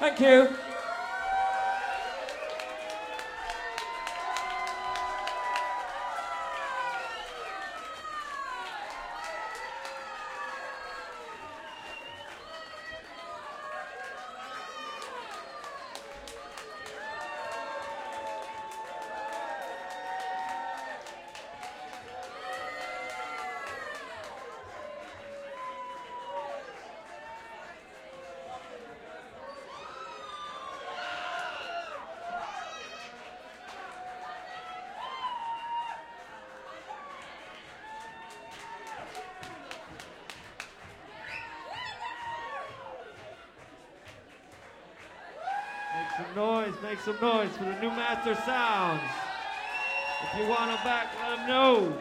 Thank you. Make some noise for the new Master Sounds. If you want them back, let them know.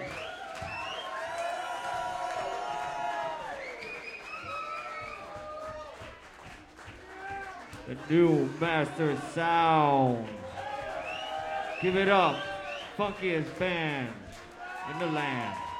The new Master Sounds. Give it up. Funkiest band in the land.